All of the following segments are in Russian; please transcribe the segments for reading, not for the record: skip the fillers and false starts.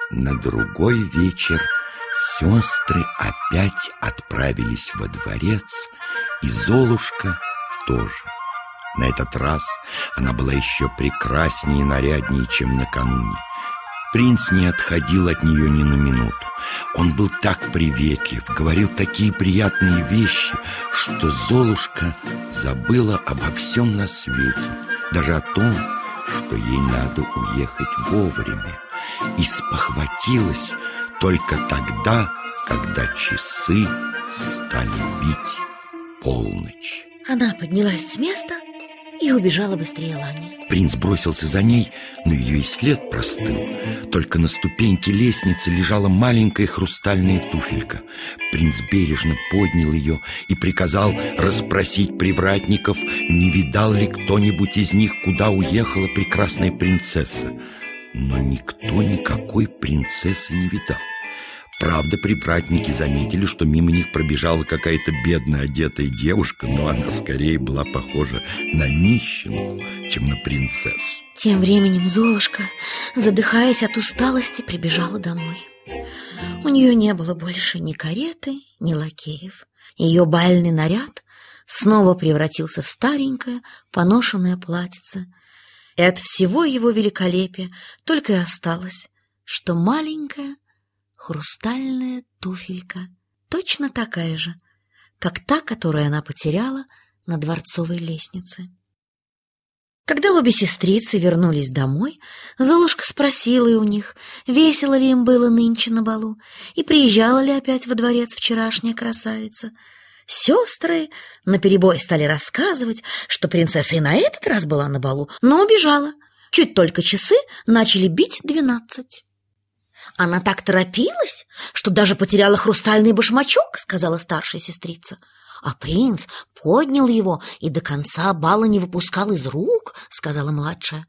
На другой вечер сестры опять отправились во дворец, и Золушка тоже. На этот раз она была еще прекраснее и наряднее, чем накануне. Принц не отходил от нее ни на минуту. Он был так приветлив, говорил такие приятные вещи, что Золушка забыла обо всем на свете, даже о том, что ей надо уехать вовремя, и спохватилась только тогда, когда часы стали бить полночь. Она поднялась с места и убежала быстрее Лани. Принц бросился за ней, но ее и след простыл. Только на ступеньке лестницы лежала маленькая хрустальная туфелька. Принц бережно поднял ее и приказал расспросить привратников, не видал ли кто-нибудь из них, куда уехала прекрасная принцесса. Но никто никакой принцессы не видал. Правда, привратники заметили, что мимо них пробежала какая-то бедно одетая девушка, но она скорее была похожа на нищенку, чем на принцессу. Тем временем Золушка, задыхаясь от усталости, прибежала домой. У нее не было больше ни кареты, ни лакеев. Ее бальный наряд снова превратился в старенькое, поношенное платьице. И от всего его великолепия только и осталось, что маленькая хрустальная туфелька, точно такая же, как та, которую она потеряла на дворцовой лестнице. Когда обе сестрицы вернулись домой, Золушка спросила у них, весело ли им было нынче на балу, и приезжала ли опять во дворец вчерашняя красавица. Сестры наперебой стали рассказывать, что принцесса и на этот раз была на балу, но убежала. Чуть только часы начали бить 12. «Она так торопилась, что даже потеряла хрустальный башмачок», — сказала старшая сестрица. «А принц поднял его и до конца бала не выпускал из рук», — сказала младшая.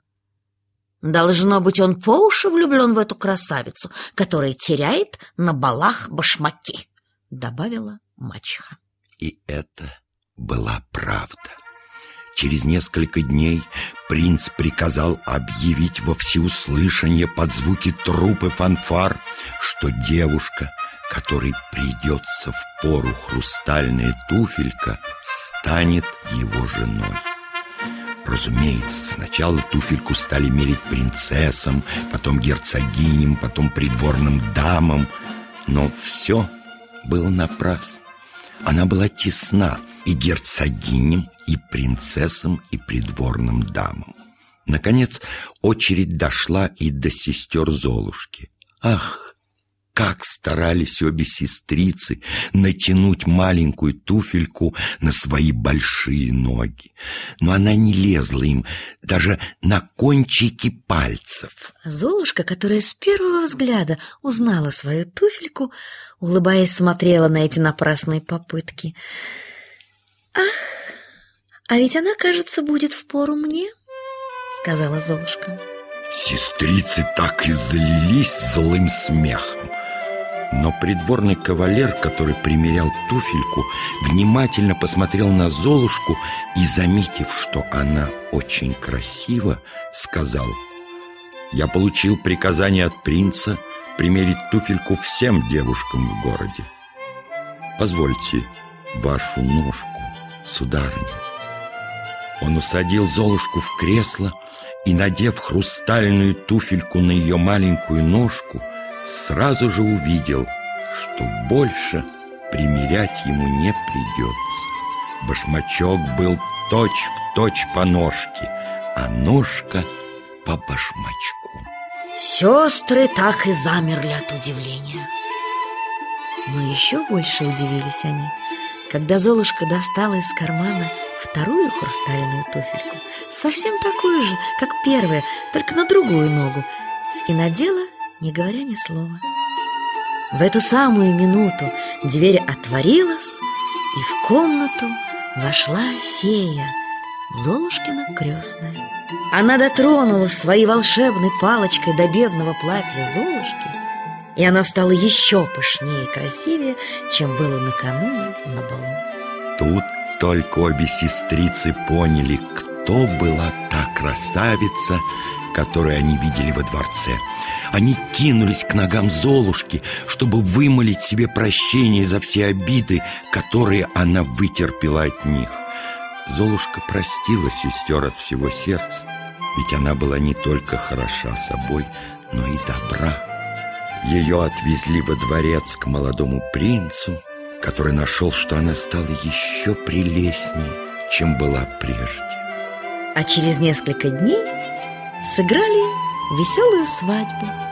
«Должно быть, он по уши влюблен в эту красавицу, которая теряет на балах башмаки», — добавила мачеха. И это была правда. Через несколько дней принц приказал объявить во всеуслышание под звуки труп и фанфар, что девушка, которой придется впору хрустальная туфелька, станет его женой. Разумеется, сначала туфельку стали мерить принцессам, потом герцогиням, потом придворным дамам, но все было напрасно. Она была тесна и герцогиням, и принцессам, и придворным дамам. Наконец, очередь дошла и до сестер Золушки. Ах, как старались обе сестрицы натянуть маленькую туфельку на свои большие ноги. Но она не лезла им даже на кончики пальцев. Золушка, которая с первого взгляда узнала свою туфельку, улыбаясь, смотрела на эти напрасные попытки. «Ах, а ведь она, кажется, будет впору мне», — сказала Золушка. Сестрицы так и залились злым смехом. Но придворный кавалер, который примерял туфельку, внимательно посмотрел на Золушку и, заметив, что она очень красива, сказал: «Я получил приказание от принца примерить туфельку всем девушкам в городе. Позвольте вашу ножку, сударыня». Он усадил Золушку в кресло и, надев хрустальную туфельку на ее маленькую ножку, сразу же увидел, что больше примерять ему не придется. Башмачок был точь-в-точь по ножке, а ножка по башмачку. Сестры так и замерли от удивления. Но еще больше удивились они, когда Золушка достала из кармана вторую хрустальную туфельку, совсем такую же, как первая, только на другую ногу, и надела, не говоря ни слова. В эту самую минуту дверь отворилась, и в комнату вошла фея, Золушкина крестная. Она дотронулась своей волшебной палочкой до бедного платья Золушки, и оно стало еще пышнее и красивее, чем было накануне на балу. Тут только обе сестрицы поняли, кто была та красавица, которые они видели во дворце. Они кинулись к ногам Золушки, чтобы вымолить себе прощение за все обиды, которые она вытерпела от них. Золушка простила сестер от всего сердца, ведь она была не только хороша собой, но и добра. Ее отвезли во дворец к молодому принцу, который нашел, что она стала еще прелестнее, чем была прежде. А через несколько дней сыграли веселую свадьбу.